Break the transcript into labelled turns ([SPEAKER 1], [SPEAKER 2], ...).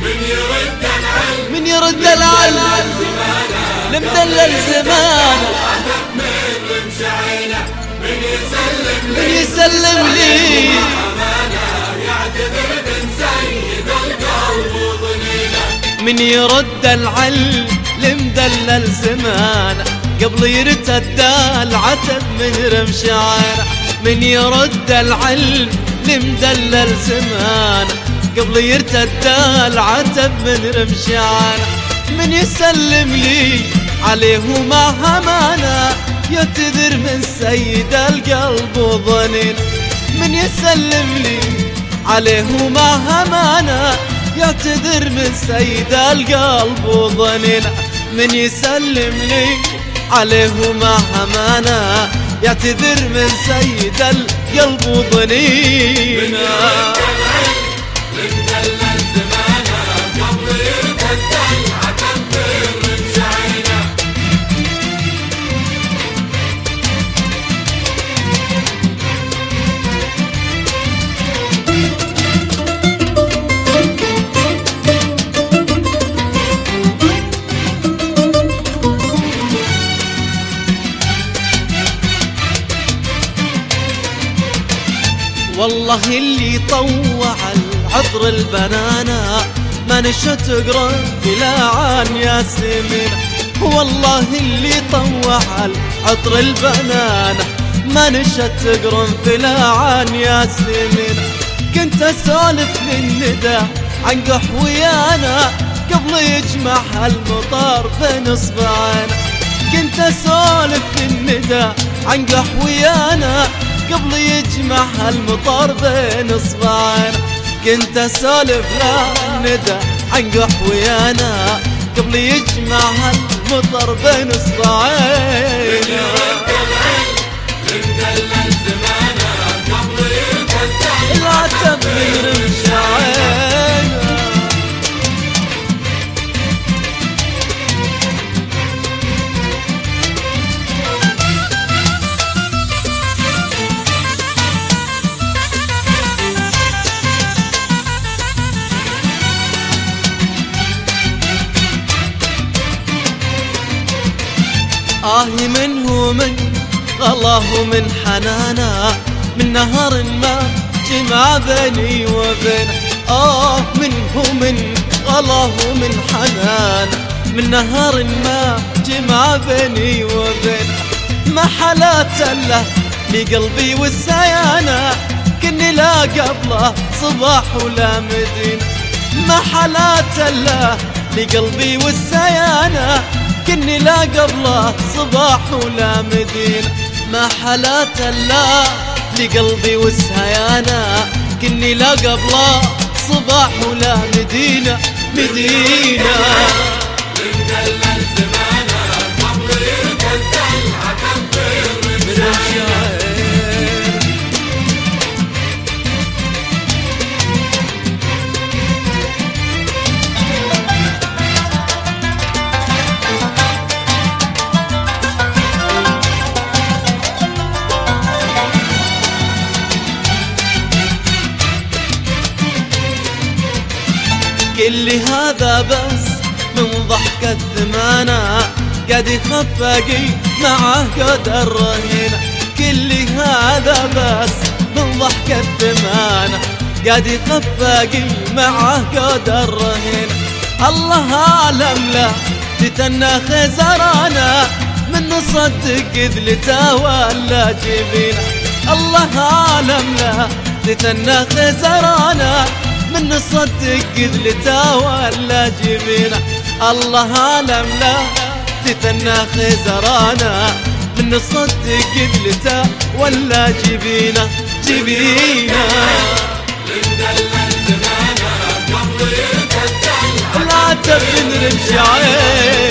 [SPEAKER 1] من يرد العلم لمدلل زمانه، من يسلم لي من يرد العلم لمدلل زمانه، قبل يرتد العتب من رمش عينه. من يرد العلم لمدلل زمانه، قبل يرتد العتب من رمش عينه. من يسلم لي عليه ما همانه، يعتذر من سيد القلب وظنينه. من يسلم لي عليه ما همانه، يعتذر من سيد القلب وظنينه. من يسلم لي عليه ما همانه، يعتذر من سيد القلب وظنينه. والله اللي طوع العطر البنانة ما نشت تقرا بلعان ياسمين. والله اللي طوع العطر البنانة ما نشت تقرا بلعان ياسمين. كنت اسولف للندى عن قحويانا قبل يجمع المطار بين اصبعنا. كنت اسولف للندى عن قحويانا قبل يجمع المطر بين اصبعنا. كنت اسولف للندى عن قحويانا قبل يجمع المطر بين اصبعنا. العتب من رمش عينه. منه من غلاه من حنانا، من نهر ما جمع بيني وبينه. منه من غلاه من حنانا، من نهر ما جمع بيني وبينه. ما حلات له لقلبي والسيانة، كني لا قبله صباح ولا مدينة. ما حلات له لقلبي والسيانة، كني لا قبله صباح ولا مدينة. ما حلات الله لقلبي والسيانة، كني لا قبله صباح ولا مدينة. مدينة
[SPEAKER 2] لمدلل زمانه قبل يرتد العتب من الشاعر.
[SPEAKER 1] كل هذا بس من ضحكة ثمانة، قاعد يخفقي معه قد الرهينة. كل هذا بس من ضحكة ثمانة، قاعد يخفقي معه قد الرهينة. الله عالم له تتنى خزرانا، من نصدق ذلته ولا جبينه. الله عالم له تتنى خزرانا، من نصدق ذلته ولا جبينه. الله عالم لا تثنى خزرانا، من نصدق ذلته ولا جبينه. جبينه
[SPEAKER 2] لمدلل زمانه قبل يرتد
[SPEAKER 1] العتب من رمش عينه.